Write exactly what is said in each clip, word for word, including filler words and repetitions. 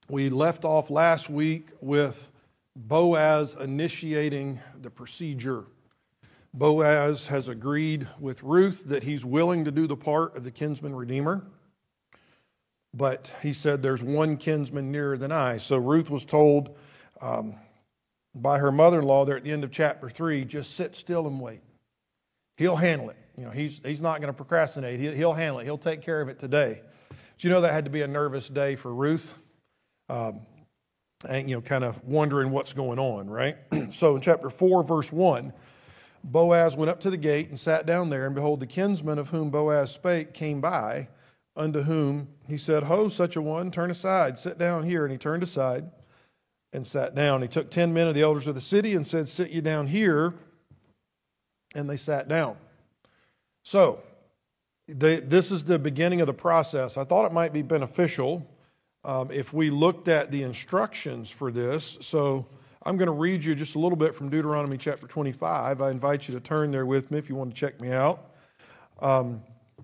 We left off last week with Boaz initiating the procedure. Boaz has agreed with Ruth that he's willing to do the part of the kinsman redeemer, but he said there's one kinsman nearer than I. So Ruth was told um, by her mother-in-law there at the end of chapter three, just sit still and wait. He'll handle it. You know, he's he's not going to procrastinate. He, he'll handle it. He'll take care of it today. But you know that had to be a nervous day for Ruth. Um, and, you know, kind of wondering what's going on, right? So in chapter four, verse one, Boaz went up to the gate and sat down there, and behold, the kinsman of whom Boaz spake came by, unto whom he said, Ho, such a one, turn aside, sit down here. And he turned aside and sat down. He took ten men of the elders of the city and said, Sit ye down here. And they sat down. So, they, this is the beginning of the process. I thought it might be beneficial Um, if we looked at the instructions for this. So I'm going to read you just a little bit from Deuteronomy chapter twenty-five. I invite you to turn there with me if you want to check me out. Um,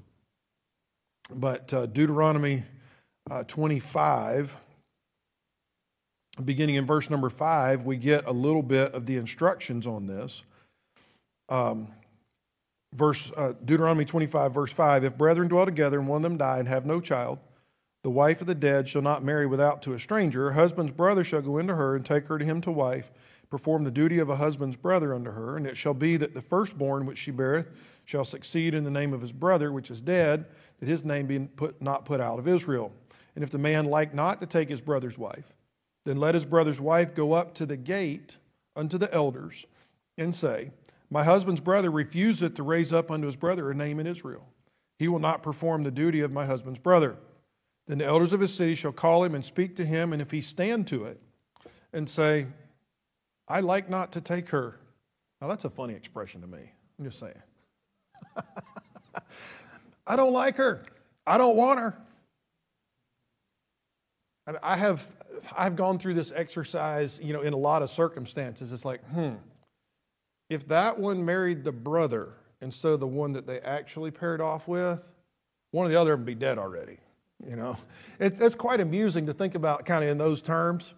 but uh, Deuteronomy uh, twenty-five, beginning in verse number five, we get a little bit of the instructions on this. Um, verse uh, Deuteronomy twenty-five, verse five, If brethren dwell together and one of them die and have no child, the wife of the dead shall not marry without to a stranger. Her husband's brother shall go into her and take her to him to wife, perform the duty of a husband's brother unto her. And it shall be that the firstborn which she beareth shall succeed in the name of his brother which is dead, that his name be put, not put out of Israel. And if the man like not to take his brother's wife, then let his brother's wife go up to the gate unto the elders and say, My husband's brother refuseth to raise up unto his brother a name in Israel. He will not perform the duty of my husband's brother. Then the elders of his city shall call him and speak to him, and if he stand to it, and say, I like not to take her. Now that's a funny expression to me. I'm just saying. I don't like her. I don't want her. I have I've gone through this exercise, you know, in a lot of circumstances. It's like, hmm, if that one married the brother instead of the one that they actually paired off with, one or the other would be dead already. You know, it, it's quite amusing to think about kind of in those terms.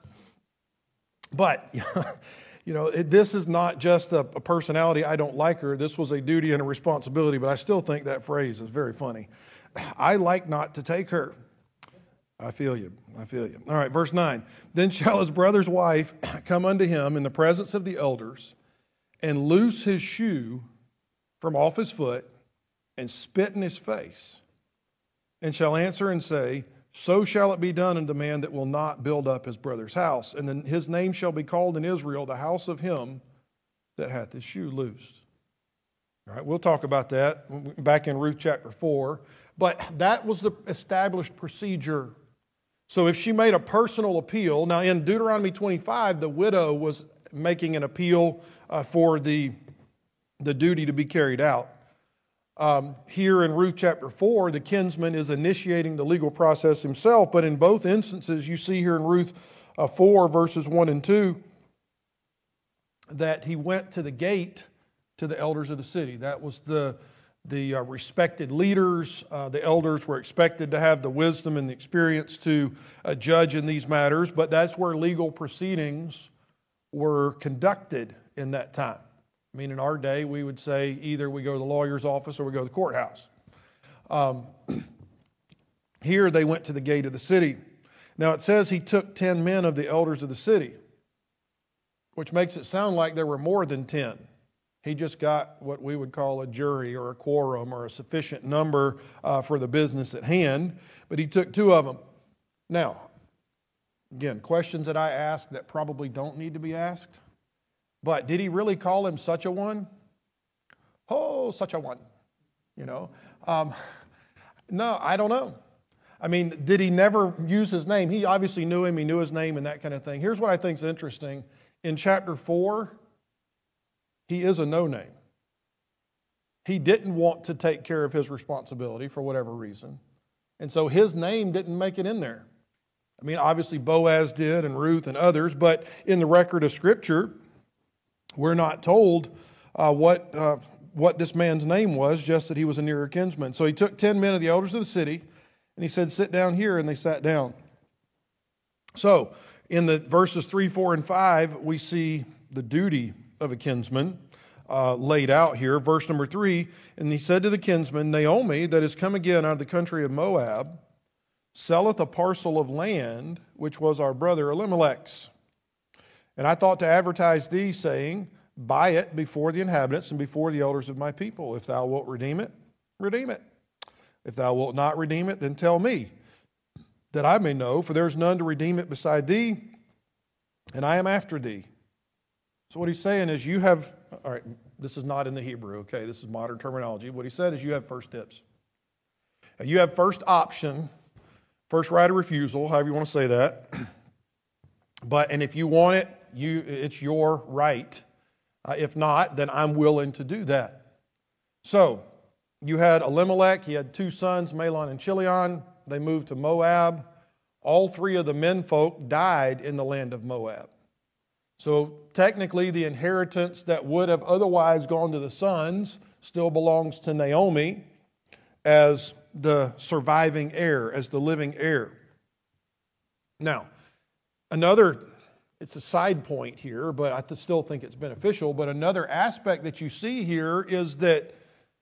But, you know, it, this is not just a, a personality, I don't like her. This was a duty and a responsibility, but I still think that phrase is very funny. I like not to take her. I feel you. I feel you. All right, verse nine. Then shall his brother's wife come unto him in the presence of the elders and loose his shoe from off his foot and spit in his face. And shall answer and say, So shall it be done unto the man that will not build up his brother's house. And then his name shall be called in Israel the house of him that hath his shoe loosed. All right, we'll talk about that back in Ruth chapter four. But that was the established procedure. So if she made a personal appeal, now in Deuteronomy twenty-five, the widow was making an appeal uh, for the, the duty to be carried out. Um, here in Ruth chapter four, the kinsman is initiating the legal process himself, but in both instances, you see here in Ruth uh, four, verses one and two, that he went to the gate to the elders of the city. That was the, the uh, respected leaders. Uh, the elders were expected to have the wisdom and the experience to uh, judge in these matters, but that's where legal proceedings were conducted in that time. I mean, in our day, we would say either we go to the lawyer's office or we go to the courthouse. Um, here, they went to the gate of the city. Now, it says he took ten men of the elders of the city, which makes it sound like there were more than ten. He just got what we would call a jury or a quorum or a sufficient number uh, for the business at hand, but he took two of them. Now, again, questions that I ask that probably don't need to be asked. But did he really call him such a one? Oh, such a one. You know? Um, no, I don't know. I mean, did he never use his name? He obviously knew him. He knew his name and that kind of thing. Here's what I think is interesting. In chapter four, he is a no-name. He didn't want to take care of his responsibility for whatever reason. And so his name didn't make it in there. I mean, obviously Boaz did and Ruth and others, but in the record of Scripture, we're not told uh, what uh, what this man's name was, just that he was a nearer kinsman. So he took ten men of the elders of the city, and he said, Sit down here, and they sat down. So, in the verses three, four, and five, we see the duty of a kinsman uh, laid out here. Verse number three, and he said to the kinsman, Naomi, that is come again out of the country of Moab, selleth a parcel of land, which was our brother Elimelech's. And I thought to advertise thee, saying, buy it before the inhabitants and before the elders of my people. If thou wilt redeem it, redeem it. If thou wilt not redeem it, then tell me, that I may know, for there is none to redeem it beside thee, and I am after thee. So what he's saying is you have, all right, this is not in the Hebrew, okay, this is modern terminology. What he said is you have first dibs. You have first option, first right of refusal, however you want to say that. But, and if you want it, you it's your right. Uh, if not, then I'm willing to do that. So, you had Elimelech, he had two sons, Mahlon and Chilion. They moved to Moab. All three of the menfolk died in the land of Moab. So technically the inheritance that would have otherwise gone to the sons still belongs to Naomi as the surviving heir, as the living heir. Now, another, it's a side point here, but I still think it's beneficial, but another aspect that you see here is that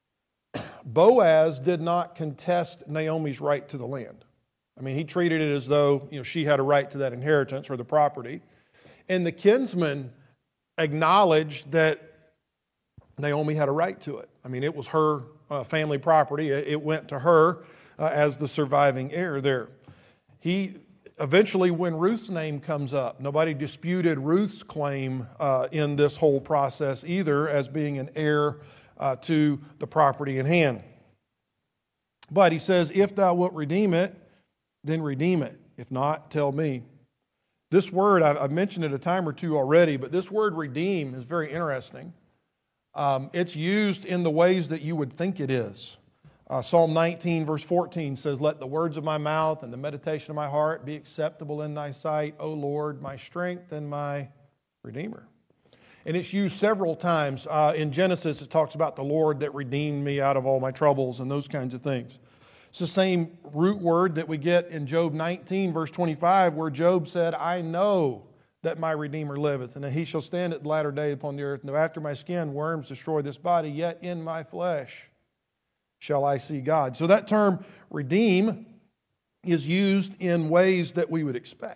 Boaz did not contest Naomi's right to the land. I mean, he treated it as though, you know, she had a right to that inheritance or the property. And the kinsman acknowledged that Naomi had a right to it. I mean, it was her uh, family property. It went to her uh, as the surviving heir there. He eventually, when Ruth's name comes up, nobody disputed Ruth's claim uh, in this whole process either as being an heir Uh, to the property in hand. But he says, if thou wilt redeem it, then redeem it. If not, tell me. This word, I've, I've mentioned it a time or two already, but this word redeem is very interesting. Um, it's used in the ways that you would think it is. Uh, Psalm nineteen verse fourteen says, let the words of my mouth and the meditation of my heart be acceptable in thy sight, O Lord, my strength and my Redeemer. And it's used several times. Uh, in Genesis, it talks about the Lord that redeemed me out of all my troubles and those kinds of things. It's the same root word that we get in Job nineteen, verse twenty-five, where Job said, I know that my Redeemer liveth, and that he shall stand at the latter day upon the earth. No, after my skin worms destroy this body, yet in my flesh shall I see God. So that term redeem is used in ways that we would expect.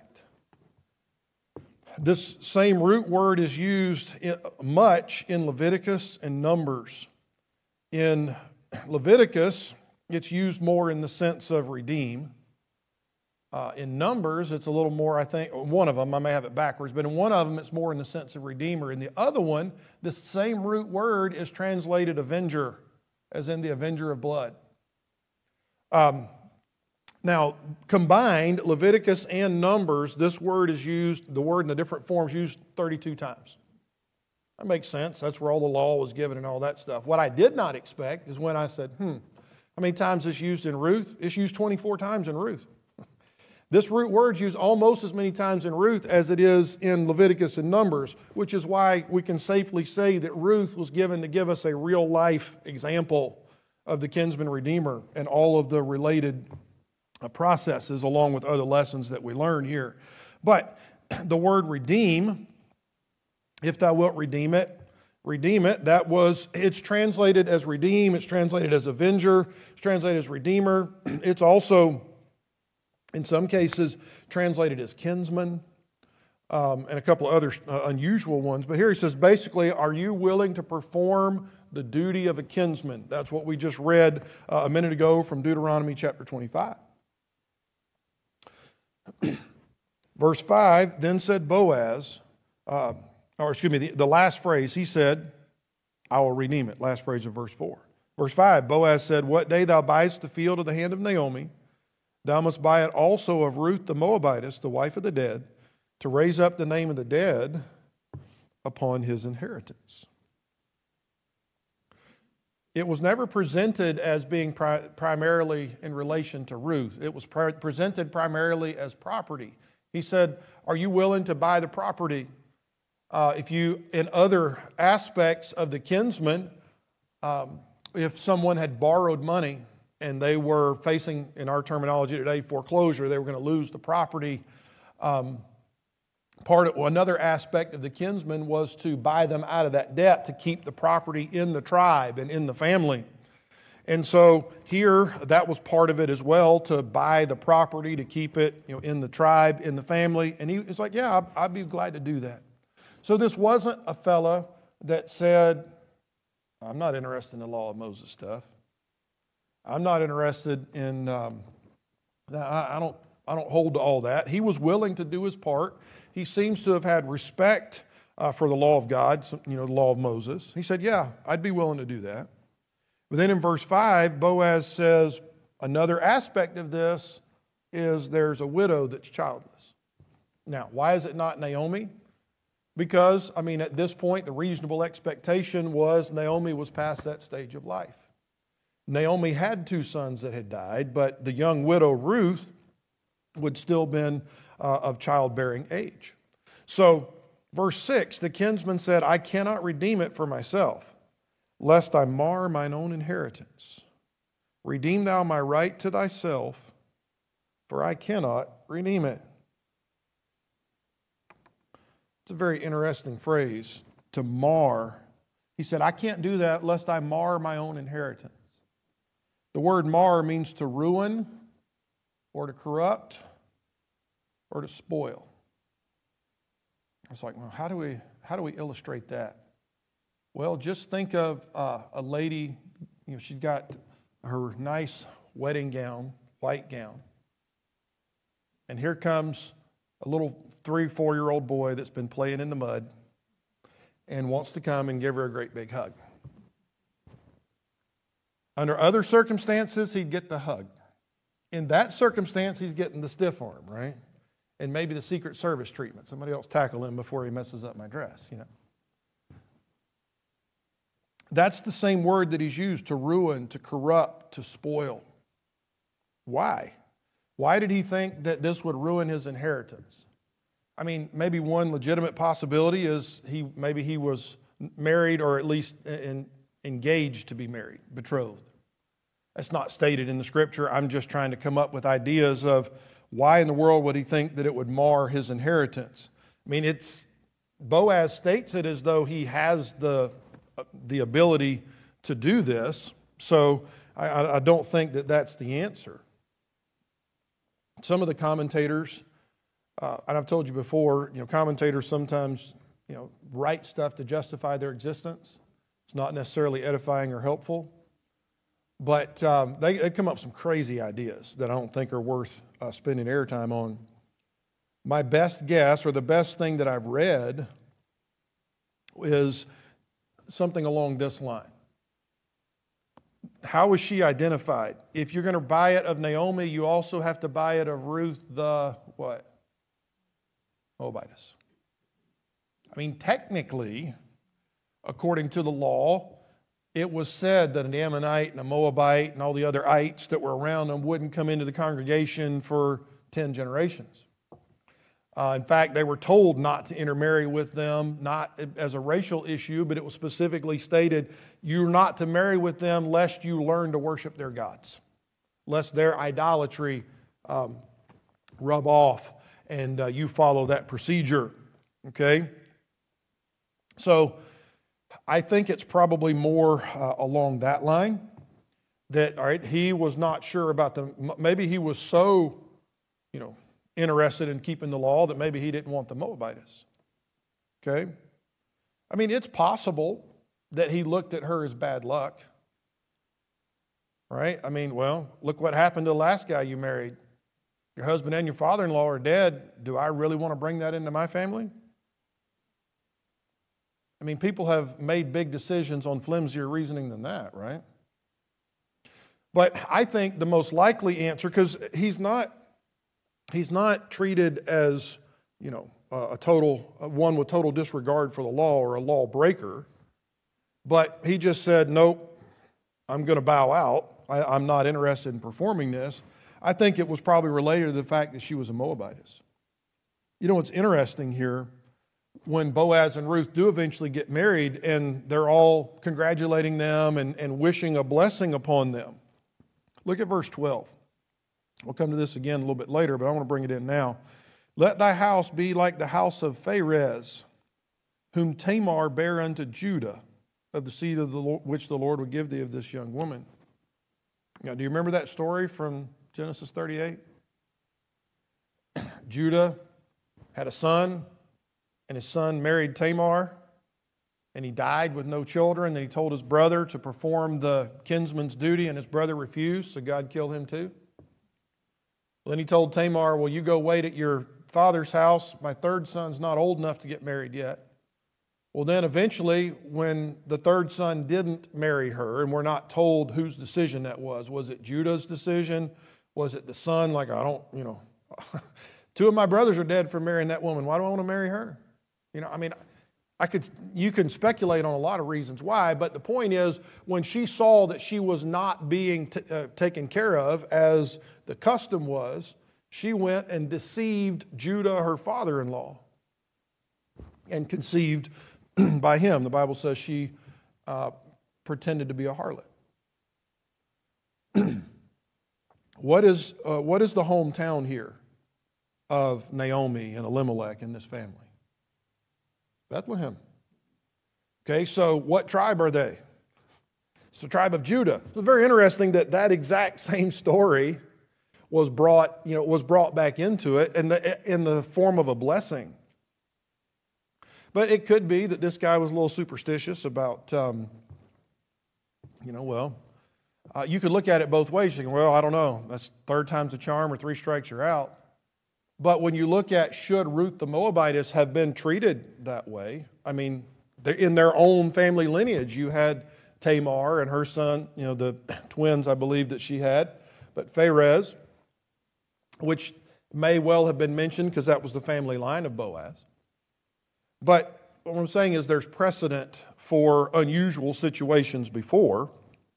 This same root word is used much in Leviticus and Numbers. In Leviticus, it's used more in the sense of redeem. Uh, in Numbers, it's a little more, I think, one of them, I may have it backwards, but in one of them, it's more in the sense of redeemer. In the other one, this same root word is translated avenger, as in the avenger of blood. Um, Now, combined, Leviticus and Numbers, this word is used, the word in the different forms, used thirty-two times. That makes sense. That's where all the law was given and all that stuff. What I did not expect is when I said, hmm, how many times is used in Ruth? It's used twenty-four times in Ruth. This root word is used almost as many times in Ruth as it is in Leviticus and Numbers, which is why we can safely say that Ruth was given to give us a real-life example of the kinsman redeemer and all of the related processes along with other lessons that we learn here. But the word redeem, if thou wilt redeem it, redeem it, that was, it's translated as redeem, it's translated as avenger, it's translated as redeemer. It's also, in some cases, translated as kinsman, um, and a couple of other uh, unusual ones. But here he says, basically, are you willing to perform the duty of a kinsman? That's what we just read uh, a minute ago from Deuteronomy chapter twenty-five. Verse five, then said Boaz, uh, or excuse me, the, the last phrase, he said, I will redeem it. Last phrase of verse four. Verse five, Boaz said, what day thou buyest the field of the hand of Naomi, thou must buy it also of Ruth the Moabitess, the wife of the dead, to raise up the name of the dead upon his inheritance. It was never presented as being pri- primarily in relation to Ruth. It was pre- presented primarily as property. He said, are you willing to buy the property? Uh, if you, in other aspects of the kinsman, um, if someone had borrowed money and they were facing, in our terminology today, foreclosure, they were going to lose the property, Um, part of, well, another aspect of the kinsman was to buy them out of that debt, to keep the property in the tribe and in the family. And so here, that was part of it as well, to buy the property, to keep it, you know, in the tribe, in the family. And he was like, yeah, I'd, I'd be glad to do that. So this wasn't a fella that said, I'm not interested in the law of Moses stuff. I'm not interested in, um, I, I don't, I don't hold to all that. He was willing to do his part. He seems to have had respect uh, for the law of God, you know, the law of Moses. He said, yeah, I'd be willing to do that. But then in verse five, Boaz says, another aspect of this is there's a widow that's childless. Now, why is it not Naomi? Because, I mean, at this point, the reasonable expectation was Naomi was past that stage of life. Naomi had two sons that had died, but the young widow Ruth would still been uh, of childbearing age. So, verse six, the kinsman said, I cannot redeem it for myself, lest I mar mine own inheritance. Redeem thou my right to thyself, for I cannot redeem it. It's a very interesting phrase, to mar. He said, I can't do that lest I mar my own inheritance. The word mar means to ruin, or to corrupt, or to spoil. I was like, well, how do we, how do we illustrate that? Well, just think of uh, a lady, you know, she's got her nice wedding gown, white gown. And here comes a little three, four-year-old boy that's been playing in the mud and wants to come and give her a great big hug. Under other circumstances, he'd get the hug. In that circumstance, he's getting the stiff arm, right? And maybe the Secret Service treatment. Somebody else tackle him before he messes up my dress, you know. That's the same word that he's used, to ruin, to corrupt, to spoil. Why? Why did he think that this would ruin his inheritance? I mean, maybe one legitimate possibility is he maybe he was married, or at least in, engaged to be married, betrothed. That's not stated in the Scripture. I'm just trying to come up with ideas of why in the world would he think that it would mar his inheritance. I mean, it's Boaz states it as though he has the the ability to do this. So I, I don't think that that's the answer. Some of the commentators, uh, and I've told you before, you know, commentators sometimes, you know, write stuff to justify their existence. It's not necessarily edifying or helpful, but um, they, they come up with some crazy ideas that I don't think are worth uh, spending airtime on. My best guess, or the best thing that I've read, is something along this line. How was she identified? If you're going to buy it of Naomi, you also have to buy it of Ruth the what? Moabitess. I mean, technically, according to the law, it was said that an Ammonite and a Moabite and all the other ites that were around them wouldn't come into the congregation for ten generations. Uh, in fact, they were told not to intermarry with them, not as a racial issue, but it was specifically stated, you're not to marry with them lest you learn to worship their gods, lest their idolatry um, rub off and uh, you follow that procedure, okay? So I think it's probably more uh, along that line that, all right, he was not sure about the, maybe he was so, you know, interested in keeping the law that maybe he didn't want the Moabitess. Okay? I mean, it's possible that he looked at her as bad luck. Right? I mean, well, look what happened to the last guy you married. Your husband and your father-in-law are dead. Do I really want to bring that into my family? I mean, people have made big decisions on flimsier reasoning than that, right? But I think the most likely answer, because he's not He's not treated as, you know, a total, one with total disregard for the law or a lawbreaker, but he just said, nope, I'm going to bow out. I, I'm not interested in performing this. I think it was probably related to the fact that she was a Moabitess. You know what's interesting here, when Boaz and Ruth do eventually get married and they're all congratulating them and, and wishing a blessing upon them. Look at verse twelve. We'll come to this again a little bit later, but I want to bring it in now. Let thy house be like the house of Pharez, whom Tamar bare unto Judah, of the seed of the Lord, which the Lord would give thee of this young woman. Now, do you remember that story from Genesis thirty-eight? Judah had a son, and his son married Tamar, and he died with no children. Then he told his brother to perform the kinsman's duty, and his brother refused, so God killed him too. Well, then he told Tamar, well, you go wait at your father's house. My third son's not old enough to get married yet. Well, then eventually, when the third son didn't marry her, and we're not told whose decision that was, was it Judah's decision? Was it the son? Like, I don't, you know, two of my brothers are dead for marrying that woman. Why do I want to marry her? You know, I mean, I could, you can speculate on a lot of reasons why, but the point is, when she saw that she was not being t- uh, taken care of as the custom was, she went and deceived Judah, her father-in-law, and conceived by him. The Bible says she uh, pretended to be a harlot. What is, uh, what is the hometown here of Naomi and Elimelech in this family? Bethlehem. Okay, so what tribe are they? It's the tribe of Judah. It's very interesting that that exact same story was brought, you know, was brought back into it in the, in the form of a blessing. But it could be that this guy was a little superstitious about, um, you know, well, uh, you could look at it both ways. You can, well, I don't know. That's third time's a charm, or three strikes you're out. But when you look at should Ruth the Moabitess have been treated that way, I mean, in their own family lineage, you had Tamar and her son, you know, the twins I believe that she had, but Pharez, which may well have been mentioned because that was the family line of Boaz. But what I'm saying is there's precedent for unusual situations before.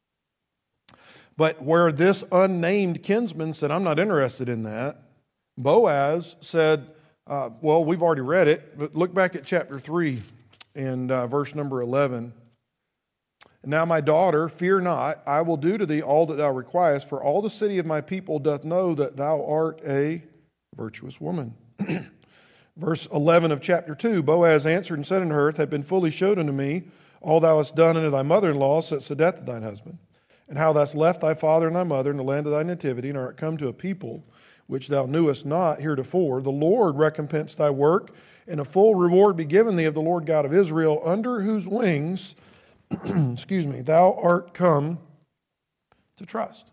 But where this unnamed kinsman said, I'm not interested in that, Boaz said, uh, well, we've already read it, but look back at chapter three and uh, verse number eleven. Now, my daughter, fear not, I will do to thee all that thou requirest, for all the city of my people doth know that thou art a virtuous woman. Verse eleven of chapter two, Boaz answered and said unto her, it hath been fully showed unto me all thou hast done unto thy mother-in-law since the death of thine husband, and how thou hast left thy father and thy mother in the land of thy nativity, and art come to a people which thou knewest not heretofore. The Lord recompense thy work, and a full reward be given thee of the Lord God of Israel, under whose wings, excuse me, thou art come to trust.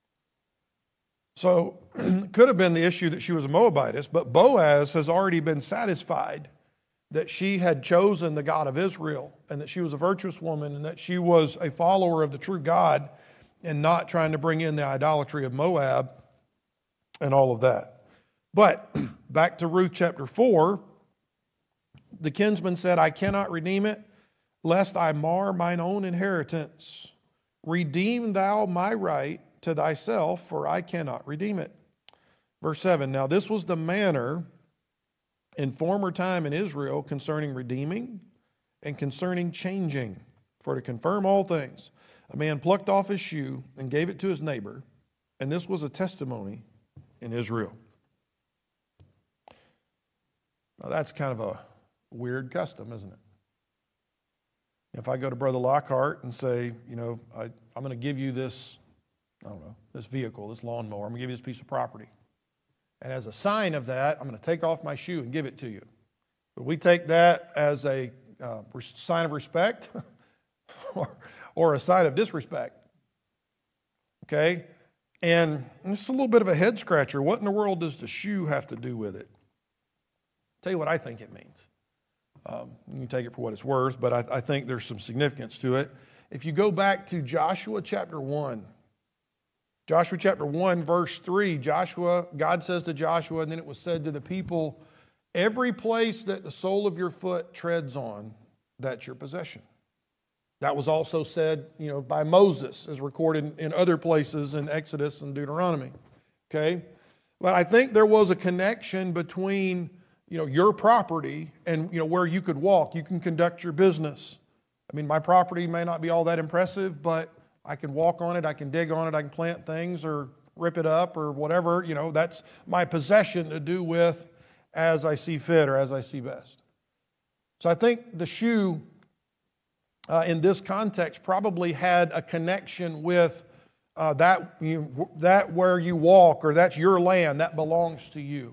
So, it could have been the issue that she was a Moabitess, but Boaz has already been satisfied that she had chosen the God of Israel, and that she was a virtuous woman, and that she was a follower of the true God, and not trying to bring in the idolatry of Moab and all of that. But back to Ruth chapter four, the kinsman said, I cannot redeem it, lest I mar mine own inheritance. Redeem thou my right to thyself, for I cannot redeem it. Verse seven, now this was the manner in former time in Israel concerning redeeming and concerning changing. For to confirm all things, a man plucked off his shoe and gave it to his neighbor, and this was a testimony in Israel. Now that's kind of a weird custom, isn't it? If I go to Brother Lockhart and say, you know, I, I'm going to give you this, I don't know, this vehicle, this lawnmower, I'm going to give you this piece of property. And as a sign of that, I'm going to take off my shoe and give it to you. But we take that as a uh, sign of respect or, or a sign of disrespect. Okay? And it's a little bit of a head scratcher. What in the world does the shoe have to do with it? I'll tell you what I think it means. Um, you can take it for what it's worth, but I, I think there's some significance to it. If you go back to Joshua chapter one, Joshua chapter one, verse three, Joshua, God says to Joshua, and then it was said to the people, every place that the sole of your foot treads on, that's your possession. That was also said, you know, by Moses, as recorded in other places in Exodus and Deuteronomy. Okay? But I think there was a connection between, you know, your property and, you know, where you could walk. You can conduct your business. I mean, my property may not be all that impressive, but I can walk on it, I can dig on it, I can plant things or rip it up or whatever. You know, that's my possession to do with as I see fit or as I see best. So I think the shoe uh, in this context probably had a connection with uh, that, you, that where you walk, or that's your land, that belongs to you.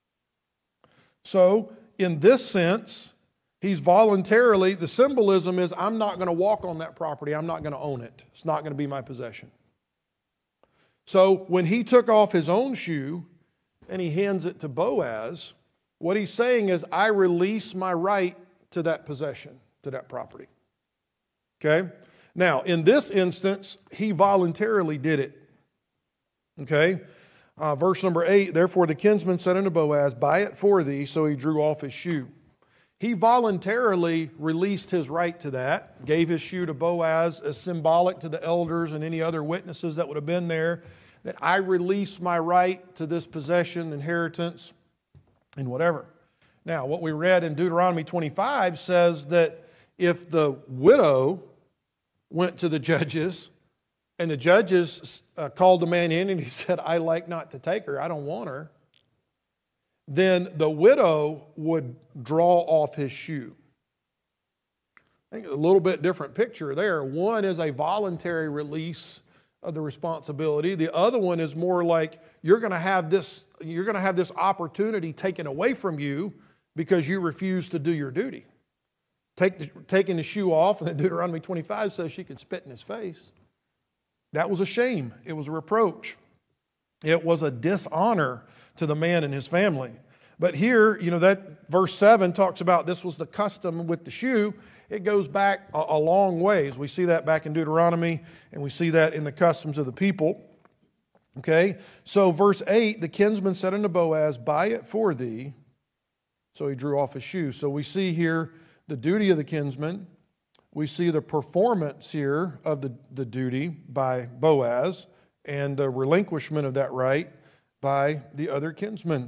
So in this sense, he's voluntarily, the symbolism is, I'm not going to walk on that property. I'm not going to own it. It's not going to be my possession. So when he took off his own shoe and he hands it to Boaz, what he's saying is, I release my right to that possession, to that property. Okay? Now, in this instance, he voluntarily did it. Okay? Uh, verse number eight, therefore the kinsman said unto Boaz, buy it for thee. So he drew off his shoe. He voluntarily released his right to that, gave his shoe to Boaz as symbolic to the elders and any other witnesses that would have been there, that I release my right to this possession, inheritance, and whatever. Now, what we read in Deuteronomy twenty-five says that if the widow went to the judges and the judges uh, called the man in and he said, I like not to take her, I don't want her, then the widow would draw off his shoe. I think a little bit different picture there. One is a voluntary release of the responsibility. The other one is more like you're going to have this, you're going to have this opportunity taken away from you because you refuse to do your duty. Take the, taking the shoe off, and then Deuteronomy twenty-five says she could spit in his face. That was a shame. It was a reproach. It was a dishonor to the man and his family. But here, you know, that verse seven talks about this was the custom with the shoe. It goes back a, a long ways. We see that back in Deuteronomy, and we see that in the customs of the people. Okay, so verse eight, the kinsman said unto Boaz, buy it for thee. So he drew off his shoe. So we see here the duty of the kinsman. We see the performance here of the, the duty by Boaz and the relinquishment of that right by the other kinsman.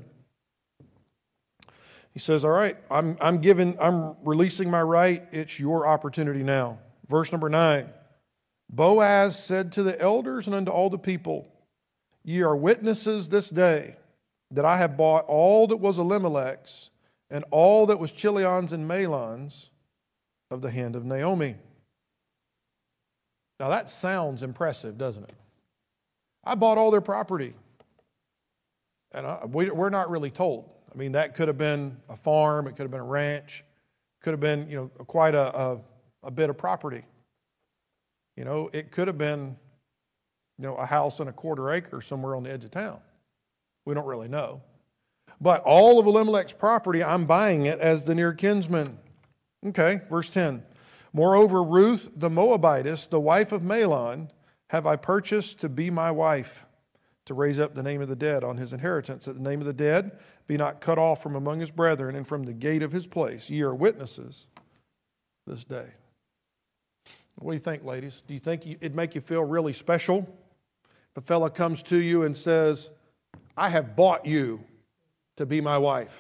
He says, all right, I'm, I'm giving, I'm releasing my right. It's your opportunity now. Verse number nine, Boaz said to the elders and unto all the people, ye are witnesses this day that I have bought all that was Elimelech's and all that was Chilion's and Mahlon's of the hand of Naomi. Now that sounds impressive, doesn't it? I bought all their property. And I, we, we're not really told. I mean, that could have been a farm, it could have been a ranch, could have been, you know, quite a, a, a bit of property. You know, it could have been, you know, a house and a quarter acre somewhere on the edge of town. We don't really know. But all of Elimelech's property, I'm buying it as the near kinsman. Okay, verse ten. Moreover, Ruth the Moabitess, the wife of Mahlon, have I purchased to be my wife, to raise up the name of the dead on his inheritance, that the name of the dead be not cut off from among his brethren and from the gate of his place. Ye are witnesses this day. What do you think, ladies? Do you think it'd make you feel really special if a fella comes to you and says, I have bought you to be my wife?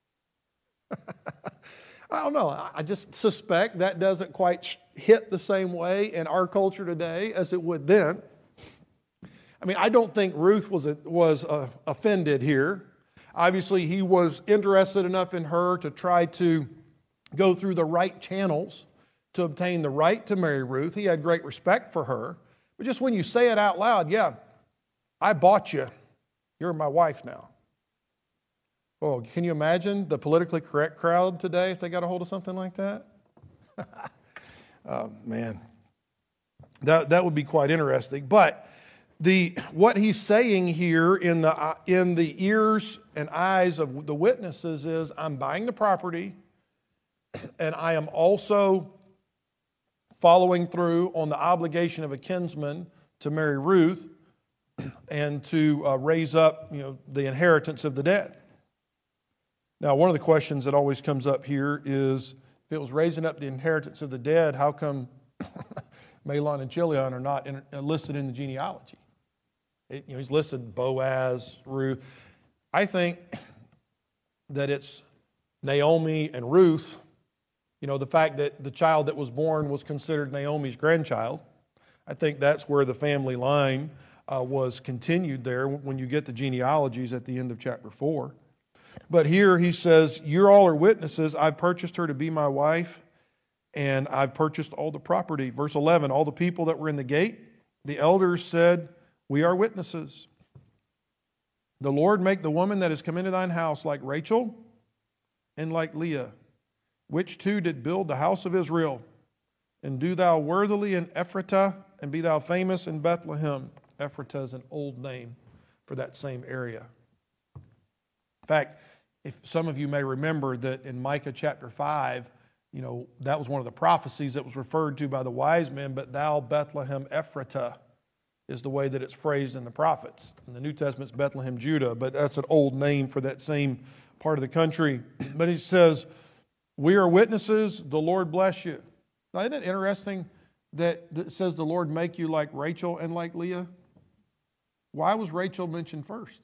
I don't know. I just suspect that doesn't quite hit the same way in our culture today as it would then. I mean, I don't think Ruth was was uh, offended here. Obviously, he was interested enough in her to try to go through the right channels to obtain the right to marry Ruth. He had great respect for her. But just when you say it out loud, yeah, I bought you. You're my wife now. Oh, can you imagine the politically correct crowd today if they got a hold of something like that? Oh, man. That, that would be quite interesting. But the what he's saying here in the, uh, in the ears and eyes of the witnesses is, I'm buying the property, and I am also following through on the obligation of a kinsman to marry Ruth and to uh, raise up, you know, the inheritance of the dead. Now, one of the questions that always comes up here is, if it was raising up the inheritance of the dead, how come Mahlon and Chilion are not in, uh, listed in the genealogy? It, you know, he's listed Boaz, Ruth. I think that it's Naomi and Ruth. You know, the fact that the child that was born was considered Naomi's grandchild. I think that's where the family line uh, was continued there when you get the genealogies at the end of chapter four. But here he says, you all are witnesses. I purchased her to be my wife, and I've purchased all the property. Verse eleven, all the people that were in the gate, the elders said, we are witnesses. The Lord make the woman that has come into thine house like Rachel and like Leah, which two did build the house of Israel. And do thou worthily in Ephratah, and be thou famous in Bethlehem. Ephratah is an old name for that same area. In fact, if some of you may remember that in Micah chapter five, you know, that was one of the prophecies that was referred to by the wise men, but thou Bethlehem Ephratah is the way that it's phrased in the prophets. In the New Testament, it's Bethlehem, Judah, but that's an old name for that same part of the country. But he says, we are witnesses, the Lord bless you. Now, isn't it interesting that it says the Lord make you like Rachel and like Leah? Why was Rachel mentioned first?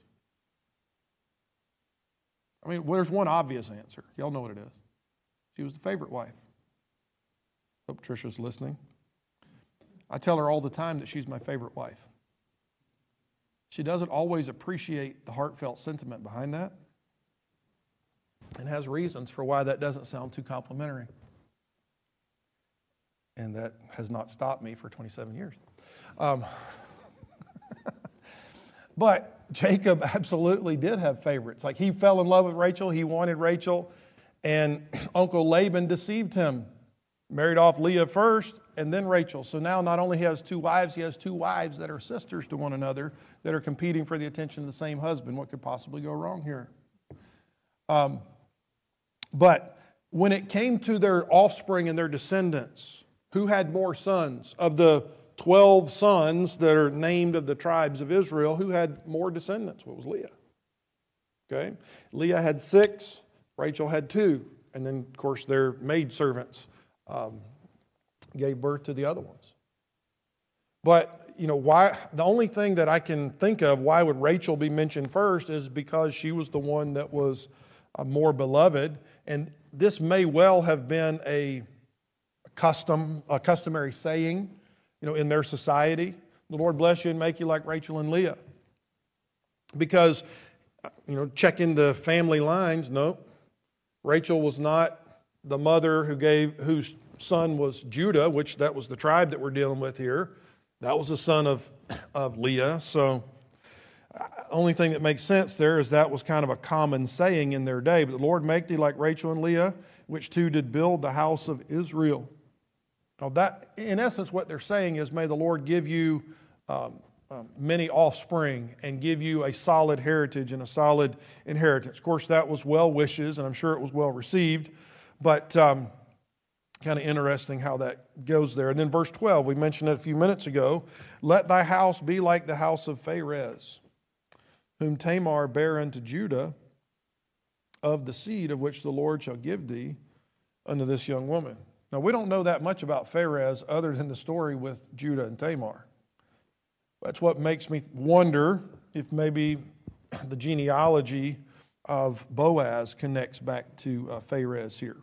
I mean, well, there's one obvious answer. Y'all know what it is. She was the favorite wife. Hope Trisha's listening. I tell her all the time that she's my favorite wife. She doesn't always appreciate the heartfelt sentiment behind that, and has reasons for why that doesn't sound too complimentary. And that has not stopped me for twenty-seven years. Um, but Jacob absolutely did have favorites. Like, he fell in love with Rachel. He wanted Rachel. And Uncle Laban deceived him. Married off Leah first and then Rachel. So now not only he has two wives, he has two wives that are sisters to one another that are competing for the attention of the same husband. What could possibly go wrong here? Um, but when it came to their offspring and their descendants, who had more sons? Of the twelve sons that are named of the tribes of Israel, who had more descendants? Well, it was Leah. Okay? Leah had six, Rachel had two. And then, of course, their maidservants um, gave birth to the other ones. But, you know, why? The only thing that I can think of, why would Rachel be mentioned first, is because she was the one that was uh, more beloved. And this may well have been a custom, a customary saying, you know, in their society. The Lord bless you and make you like Rachel and Leah. Because, you know, checking the family lines, no, Rachel was not the mother who gave, whose son was Judah, which that was the tribe that we're dealing with here. That was the son of, of Leah. So, uh, only thing that makes sense there is that was kind of a common saying in their day. But the Lord make thee like Rachel and Leah, which two did build the house of Israel. Now that, in essence, what they're saying is, may the Lord give you um, um, many offspring and give you a solid heritage and a solid inheritance. Of course, that was well wishes, and I'm sure it was well received, but um, kind of interesting how that goes there. And then verse twelve, we mentioned it a few minutes ago, let thy house be like the house of Pharez, whom Tamar bare unto Judah, of the seed of which the Lord shall give thee unto this young woman. Now, we don't know that much about Pharez other than the story with Judah and Tamar. That's what makes me wonder if maybe the genealogy of Boaz connects back to uh, Pharez here.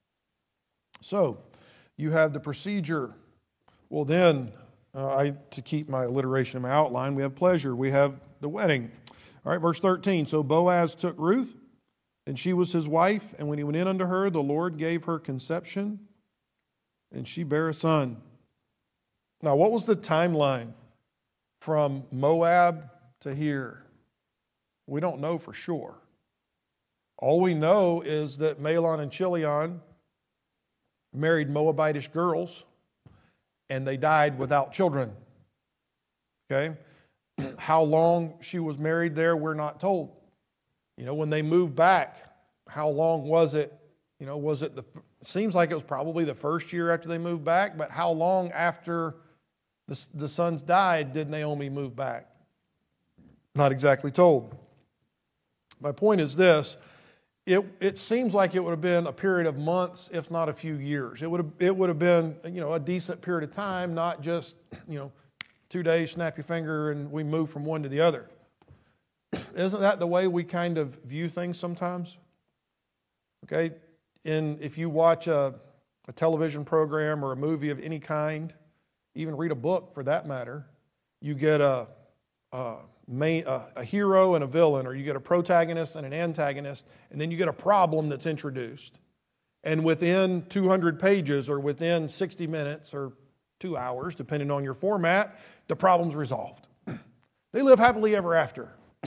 So, you have the procedure. Well, then, uh, I to keep my alliteration in my outline, we have pleasure. We have the wedding. All right, verse thirteen. So Boaz took Ruth, and she was his wife, and when he went in unto her, the Lord gave her conception, and she bare a son. Now, what was the timeline from Moab to here? We don't know for sure. All we know is that Mahlon and Chilion married Moabitish girls, and they died without children. Okay? How long she was married there, we're not told. You know, when they moved back, how long was it? You know, was it the... Seems like it was probably the first year after they moved back, but how long after the, the sons died did Naomi move back? Not exactly told. My point is this, it, it seems like it would have been a period of months, if not a few years. It would have, it would have been, you know, a decent period of time, not just, you know, two days, snap your finger, and we move from one to the other. Isn't that the way we kind of view things sometimes? Okay? In, if you watch a, a television program or a movie of any kind, even read a book for that matter, you get a, a main, a, a hero and a villain, or you get a protagonist and an antagonist, and then you get a problem that's introduced. And within two hundred pages or within sixty minutes or two hours, depending on your format, the problem's resolved. They live happily ever after.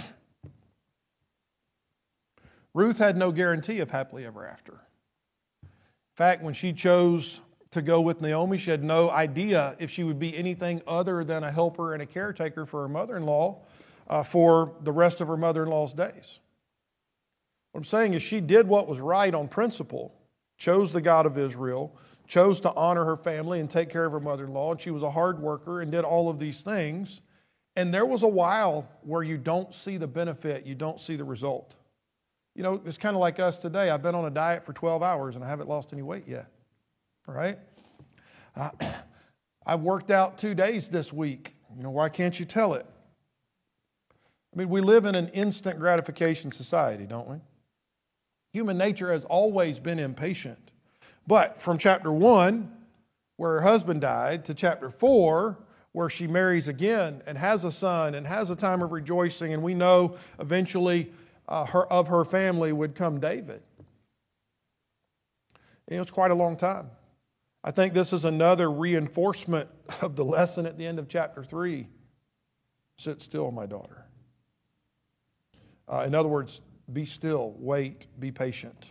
Ruth had no guarantee of happily ever after. In fact, when she chose to go with Naomi, she had no idea if she would be anything other than a helper and a caretaker for her mother-in-law uh, for the rest of her mother-in-law's days. What I'm saying is she did what was right on principle, chose the God of Israel, chose to honor her family and take care of her mother-in-law, and she was a hard worker and did all of these things. And there was a while where you don't see the benefit, you don't see the result. You know, it's kind of like us today. I've been on a diet for twelve hours and I haven't lost any weight yet. All right? Uh, I've worked out two days this week. You know, why can't you tell it? I mean, we live in an instant gratification society, don't we? Human nature has always been impatient. But from chapter one, where her husband died, to chapter four, where she marries again and has a son and has a time of rejoicing, and we know eventually uh, her, of her family would come David. You know, it's quite a long time. I think this is another reinforcement of the lesson at the end of chapter three. Sit still, my daughter. Uh, in other words, be still, wait, be patient.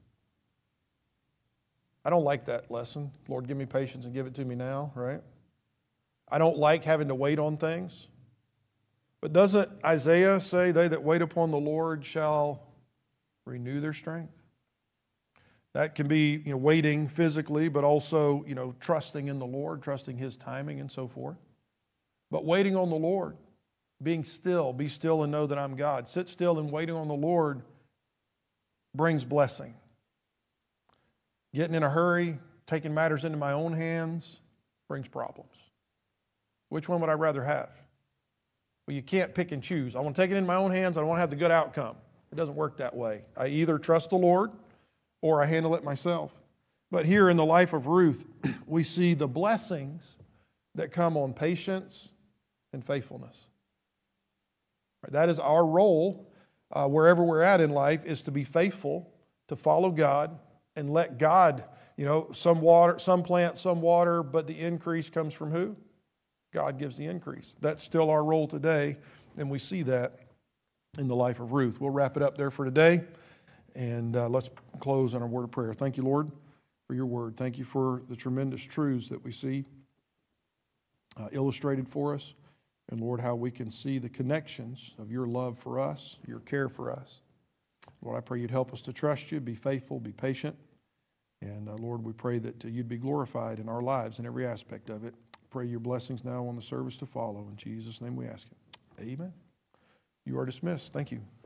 I don't like that lesson. Lord, give me patience and give it to me now, right? I don't like having to wait on things. But doesn't Isaiah say, they that wait upon the Lord shall renew their strength? That can be, you know, waiting physically, but also, you know, trusting in the Lord, trusting His timing and so forth. But waiting on the Lord, being still, be still and know that I'm God. Sit still and waiting on the Lord brings blessing. Getting in a hurry, taking matters into my own hands, brings problems. Which one would I rather have? Well, you can't pick and choose. I want to take it in my own hands. I want to have the good outcome. It doesn't work that way. I either trust the Lord or I handle it myself. But here in the life of Ruth, we see the blessings that come on patience and faithfulness. That is our role, uh, wherever we're at in life, is to be faithful, to follow God, and let God, you know, some water, some plant, some water, but the increase comes from who? God gives the increase. That's still our role today, and we see that in the life of Ruth. We'll wrap it up there for today, and uh, let's close on a word of prayer. Thank you, Lord, for your word. Thank you for the tremendous truths that we see uh, illustrated for us, and Lord, how we can see the connections of your love for us, your care for us. Lord, I pray you'd help us to trust you, be faithful, be patient, and uh, Lord, we pray that uh, you'd be glorified in our lives in every aspect of it. Pray your blessings now on the service to follow. In Jesus' name we ask it. Amen. You are dismissed. Thank you.